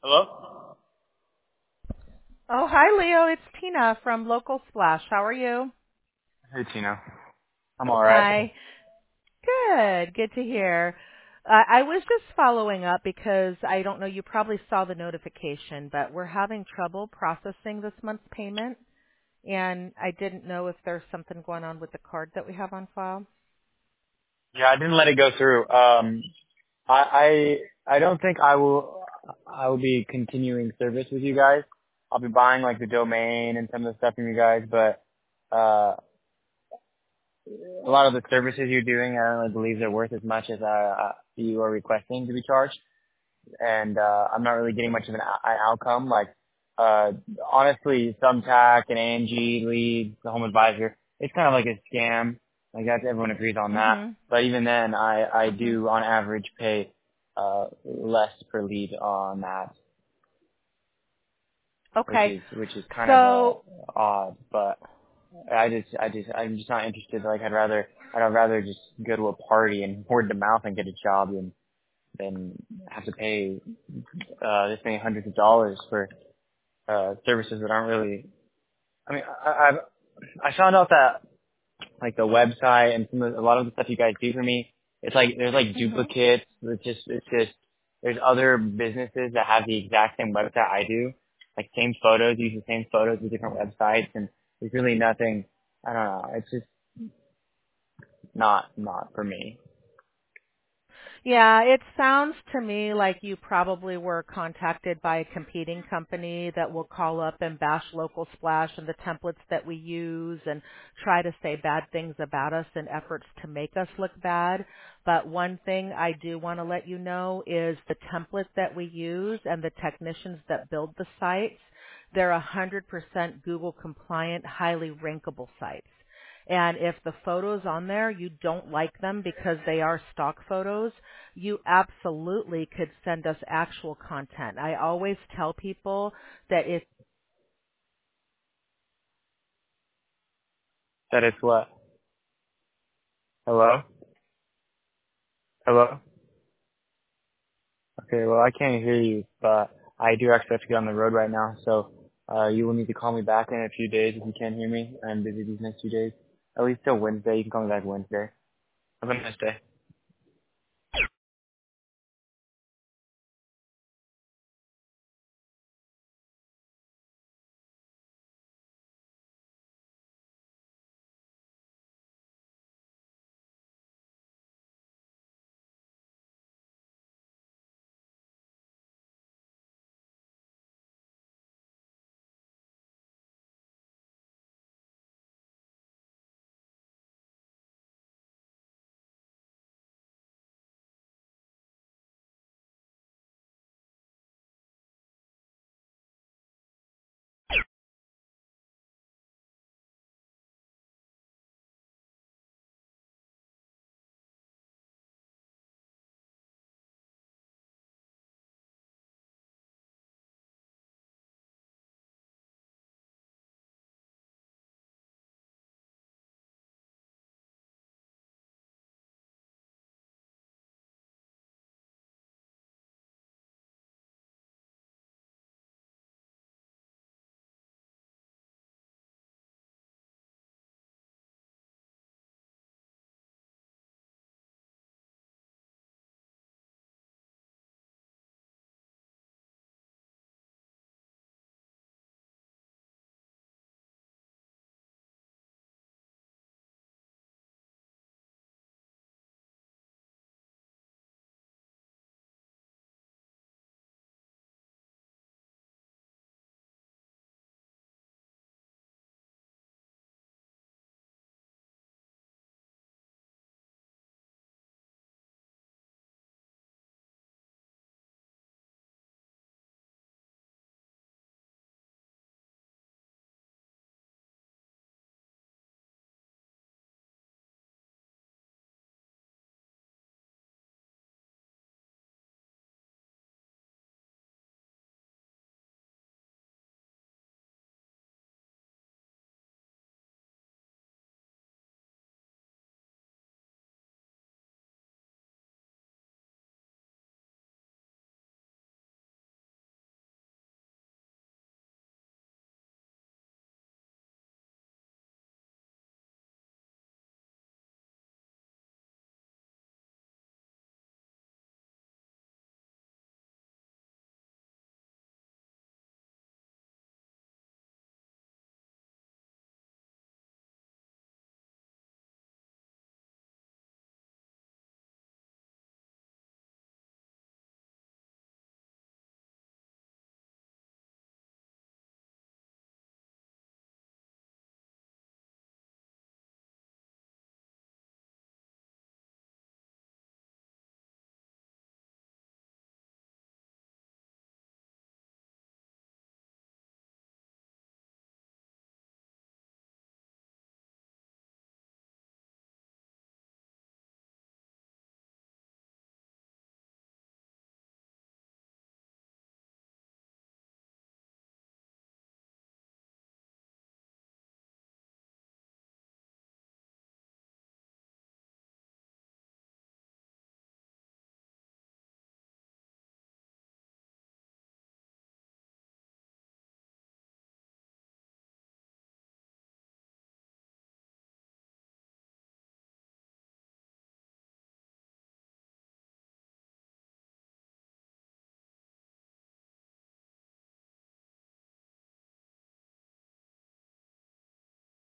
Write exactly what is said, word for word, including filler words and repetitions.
Hello? Oh, hi, Leo. It's Tina from Local Splash. How are you? Hey, Tina. I'm alright. Hi. Good. Good to hear. Uh, I was just following up because I don't know, you probably saw the notification, but we're having trouble processing this month's payment, and I didn't know if there's something going on with the card that we have on file. Yeah, I didn't let it go through. Um, I, I, I don't think I will, I will be continuing service with you guys. I'll be buying like the domain and some of the stuff from you guys, but, uh, a lot of the services you're doing, I don't really believe they're worth as much as, uh, uh, you are requesting to be charged. And, uh, I'm not really getting much of an, o- an outcome. Like, uh, honestly, Thumbtack and Angie Leads, the Home Advisor, it's kind of like a scam. Like that's, everyone agrees on that. Mhm. But even then, I, I Mhm. do on average pay, uh, less per lead on that, which Okay. is, which is kind of, uh, So, odd. But I just, I just, I'm just not interested. Like I'd rather, I'd rather just go to a party and word of mouth and get a job than, than have to pay, uh, this many hundreds of dollars for, uh, services that aren't really. I mean, I, I've I found out that like the website and some of, a lot of the stuff you guys do for me, it's like there's like mhm. duplicates. It's just it's just there's other businesses that have the exact same website I do, like same photos, use the same photos with different websites, and there's really nothing. I don't know. It's just not not for me. Yeah, it sounds to me like you probably were contacted by a competing company that will call up and bash Local Splash and the templates that we use and try to say bad things about us in efforts to make us look bad. But one thing I do want to let you know is the template that we use and the technicians that build the sites, they're one hundred percent Google compliant, highly rankable sites. And if the photos on there, you don't like them because they are stock photos, you absolutely could send us actual content. I always tell people that if That is what. Hello, hello. Okay, well I can't hear you, but I do actually have to get on the road right now, so uh, you will need to call me back in a few days if you can't hear me. I'm busy these next few days. At least till Wednesday. You can call me back Wednesday. Have a nice day.